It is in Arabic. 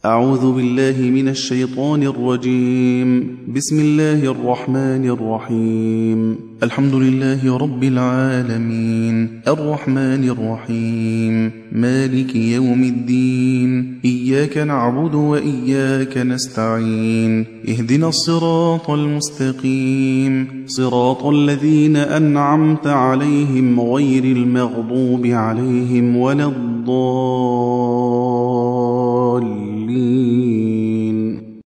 أعوذ بالله من الشيطان الرجيم. بسم الله الرحمن الرحيم. الحمد لله رب العالمين، الرحمن الرحيم، مالك يوم الدين، إياك نعبد وإياك نستعين، اهدنا الصراط المستقيم، صراط الذين أنعمت عليهم غير المغضوب عليهم ولا الضالين.